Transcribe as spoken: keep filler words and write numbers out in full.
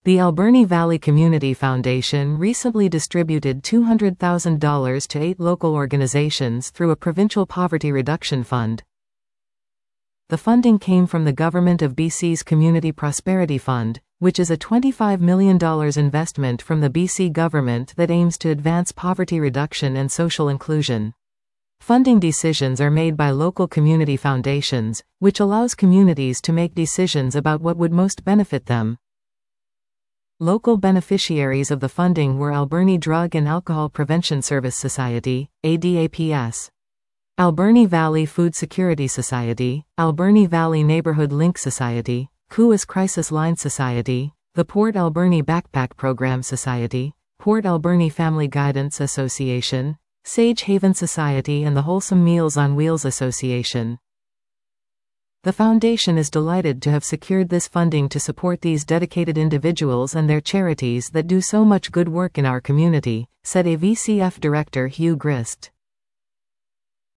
The Alberni Valley Community Foundation recently distributed two hundred thousand dollars to eight local organizations through a provincial poverty reduction fund. The funding came from the Government of B C's Community Prosperity Fund, which is a twenty-five million dollars investment from the B C government that aims to advance poverty reduction and social inclusion. Funding decisions are made by local community foundations, which allows communities to make decisions about what would most benefit them. Local beneficiaries of the funding were Alberni Drug and Alcohol Prevention Service Society, A D A P S, Alberni Valley Food Security Society, Alberni Valley Neighborhood Link Society, Cooas Crisis Line Society, the Port Alberni Backpack Program Society, Port Alberni Family Guidance Association, Sage Haven Society and the Wholesome Meals on Wheels Association. The foundation is delighted to have secured this funding to support these dedicated individuals and their charities that do so much good work in our community, said A V C F Director Hugh Grist.